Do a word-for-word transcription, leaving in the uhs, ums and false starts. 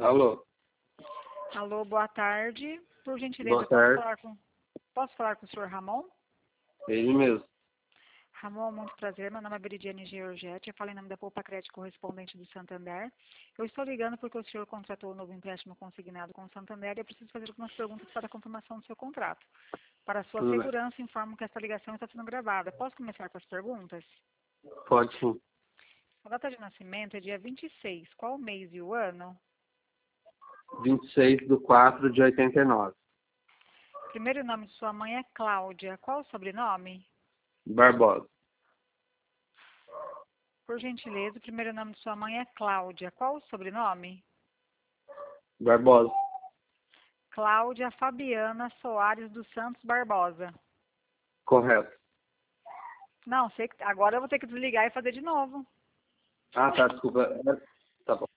Alô? Alô, boa tarde. Por gentileza, Boa posso tarde. falar com, posso falar com o senhor Ramon? Ele mesmo. Ramon, muito prazer. Meu nome é Veridiane Georgette. Eu falo em nome da Poupa Crédito correspondente do Santander. Eu estou ligando porque o senhor contratou um novo empréstimo consignado com o Santander e eu preciso fazer algumas perguntas para a confirmação do seu contrato. Para a sua Tudo bem. segurança, informo que esta ligação está sendo gravada. Posso começar com as perguntas? Pode sim. A data de nascimento é dia vinte e seis. Qual o mês e o ano? vinte e seis de quatro de oitenta e nove. Primeiro nome de sua mãe é Cláudia. Qual o sobrenome? Barbosa. Por gentileza, o primeiro nome de sua mãe é Cláudia. Qual o sobrenome? Barbosa. Cláudia Fabiana Soares dos Santos Barbosa. Correto. Não, sei que agora eu vou ter que desligar e fazer de novo. Ah, tá, desculpa. É, tá bom.